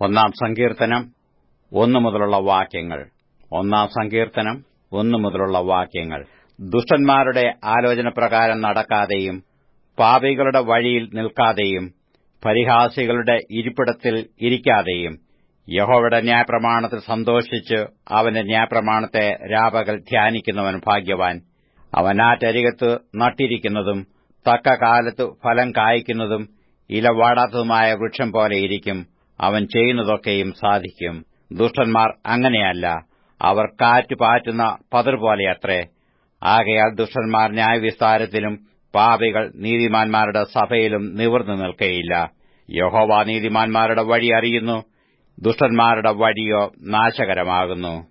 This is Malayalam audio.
ഒന്നാം സങ്കീർത്തനം 1 മുതലുള്ള വാക്യങ്ങൾ. ഒന്നാം സങ്കീർത്തനം 1 മുതലുള്ള വാക്യങ്ങൾ. ദുഷ്ടന്മാരുടെ ആലോചനപ്രകാരം നടക്കാതെയും പാപികളുടെ വഴിയിൽ നിൽക്കാതെയും പരിഹാസികളുടെ ഇരിപ്പിടത്തിൽ ഇരിക്കാതെയും യഹോവയുടെ ന്യായപ്രമാണത്തിൽ സന്തോഷിച്ച് അവന്റെ ന്യായപ്രമാണത്തെ രാപകൽ ധ്യാനിക്കുന്നവൻ ഭാഗ്യവാൻ. അവൻ ആറ്റരികത്ത് നട്ടിരിക്കുന്നതും തക്ക കാലത്ത് ഫലം കായ്ക്കുന്നതും ഇല വാടാത്തതുമായ വൃക്ഷം പോലെയിരിക്കും. അവൻ ചെയ്യുന്നതൊക്കെയും സാധിക്കും. ദുഷ്ടന്മാർ അങ്ങനെയല്ല, അവർ കാറ്റ് പാറ്റുന്ന പതിർപോലെയത്രേ. ആകയാൽ ദുഷ്ടന്മാർ ന്യായവിസ്താരത്തിലും പാപികൾ നീതിമാന്മാരുടെ സഭയിലും നിവർന്നു നിൽക്കയില്ല. യഹോവ നീതിമാന്മാരുടെ വഴി അറിയുന്നു, ദുഷ്ടന്മാരുടെ വഴിയോ നാശകരമാകുന്നു.